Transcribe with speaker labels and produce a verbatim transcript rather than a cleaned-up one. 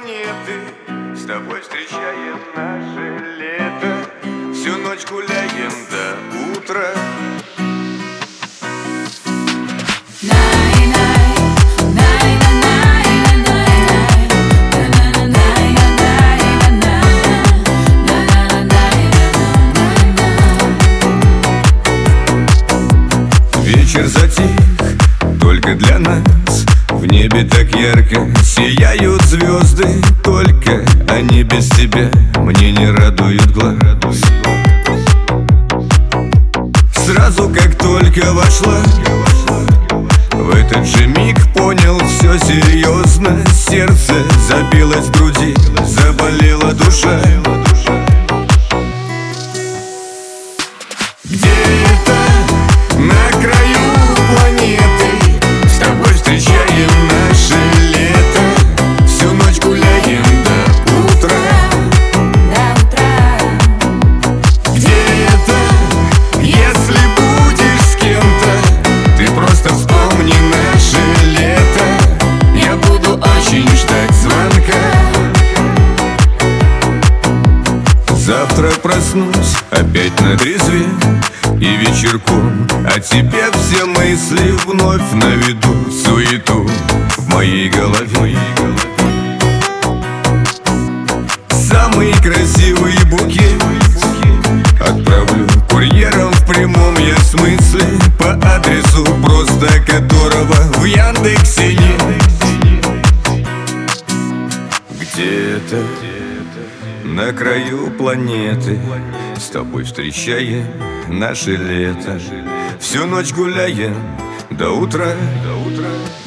Speaker 1: планеты, с тобой встречаем наше лето. Всю ночь гуляем до утра. Вечер затих только для нас. В небе так ярко сияют звезды. Только они без тебя мне не радуют глаз. Сразу как только вошла, в этот же миг понял все серьезно. Сердце забилось в груди, заболела душа. Где-то на краю планеты с тобой встречаем наше лето. Всю ночь гуляем до утра. Где-то, если будешь с кем-то, ты просто вспомни наше лето. Я буду очень ждать звонка. Завтра проснусь опять на трезве и вечерком о тебе все мысли вновь наведут суету в моей голове. Самый красивый букет отправлю курьером в прямом я смысле, по адресу, просто которого в Яндексе нет. Где-то на краю планеты с тобой встречаем наше лето. Всю ночь гуляем до утра, до утра.